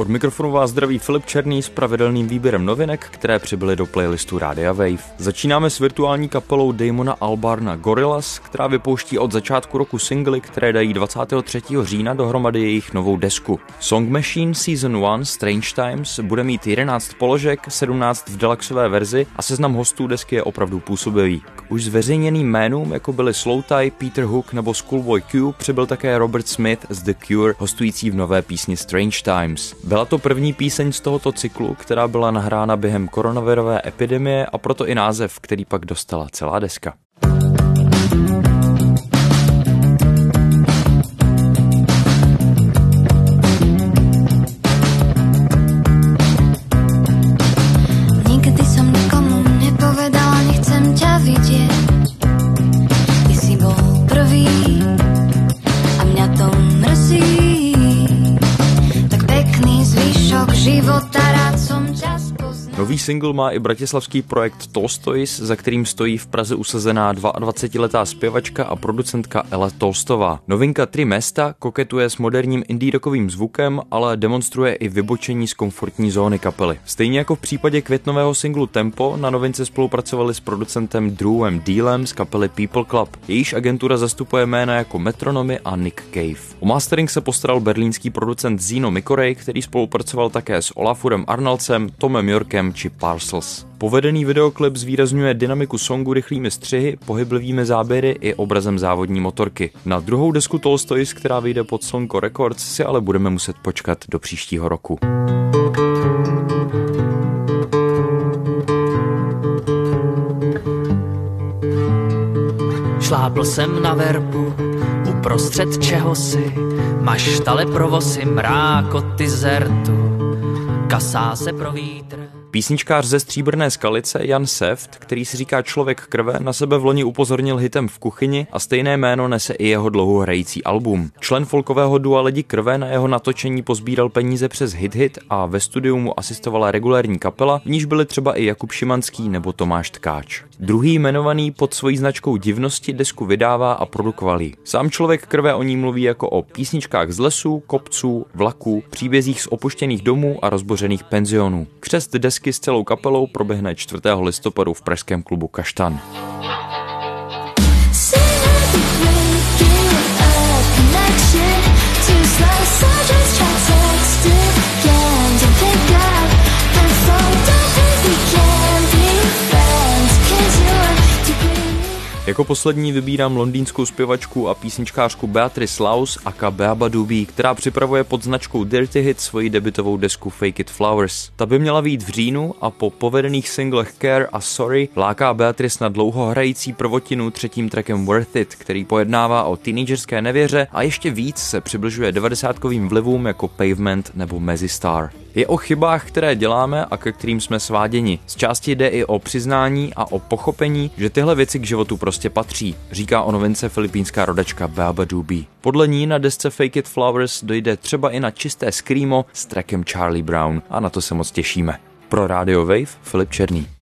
Od mikrofonu vás zdraví Filip Černý s pravidelným výběrem novinek, které přibyly do playlistu Rádia Wave. Začínáme s virtuální kapelou Damona Albarna Gorillaz, která vypouští od začátku roku singly, které dají 23. října dohromady jejich novou desku. Song Machine Season 1 Strange Times bude mít 11 položek, 17 v deluxové verzi a seznam hostů desky je opravdu působivý. K už zveřejněným jménům, jako byli Slowthai, Peter Hook nebo Schoolboy Q, přibyl také Robert Smith z The Cure, hostující v nové písni Strange Times. Byla to první píseň z tohoto cyklu, která byla nahrána během koronavirové epidemie a proto i název, který pak dostala celá deska. Nikdy som nikomu nepovedala, nechcem ťa vidieť. Ty si bol prvý a mňa to mrzí. Života, rád som ťa spoznal. Nový single má i bratislavský projekt Tolstoys, za kterým stojí v Praze usazená 22letá zpěvačka a producentka Ela Tolstová. Novinka Tri Mesta koketuje s moderním indie rockovým zvukem, ale demonstruje i vybočení z komfortní zóny kapely. Stejně jako v případě květnového singlu Tempo, na novince spolupracovali s producentem Drewem Dealem z kapely People Club. Jejíž agentura zastupuje jména jako Metronomy a Nick Cave. O mastering se postaral berlínský producent Zino Mikorej, který spolupracoval také s Olafurem Arnaldsem, Tomem Yorkem či Parcels. Povedený videoklip zvýrazňuje dynamiku songu rychlými střihy, pohyblivými záběry i obrazem závodní motorky. Na druhou desku Tolstoys, která vyjde pod Slnko Records, si ale budeme muset počkat do příštího roku. Šlápl jsem na verbu, uprostřed čehosi, maštale provosy, mrákoty zertu, kasá se pro vítr. Písničkář ze Stříbrné Skalice Jan Seft, který si říká Člověk krve, na sebe v loni upozornil hitem V kuchyni a stejné jméno nese i jeho dlouhohrající album. Člen folkového dua Lidi krve na jeho natočení pozbíral peníze přes Hit a ve studiu mu asistovala regulérní kapela, v níž byli třeba i Jakub Šimanský nebo Tomáš Tkáč. Druhý jmenovaný pod svojí značkou Divnosti desku vydává a produkoval ji. Sám Člověk krve o ní mluví jako o písničkách z lesů, kopců, vlaků, příbězích z opuštěných domů a rozbořených penzionů. Křest desky s celou kapelou proběhne 4. listopadu v pražském klubu Kaštan. Jako poslední vybírám londýnskou zpěvačku a písničkářku Beatrice Laus aka Beaba Doobie, která připravuje pod značkou Dirty Hit svoji debutovou desku Fake It Flowers. Ta by měla vyjít v říjnu a po povedených singlech Care a Sorry láká Beatrice na dlouho hrající prvotinu třetím trackem Worth It, který pojednává o teenagerské nevěře a ještě víc se přibližuje 90kovým vlivům jako Pavement nebo Mazzy Star. Je o chybách, které děláme a ke kterým jsme sváděni. Z části jde i o přiznání a o pochopení, že tyhle věci k životu prostě patří, říká o novince filipínská rodačka Beaba Doobie. Podle ní na desce Fake It Flowers dojde třeba i na čisté screamo s trackem Charlie Brown a na to se moc těšíme. Pro Radio Wave Filip Černý.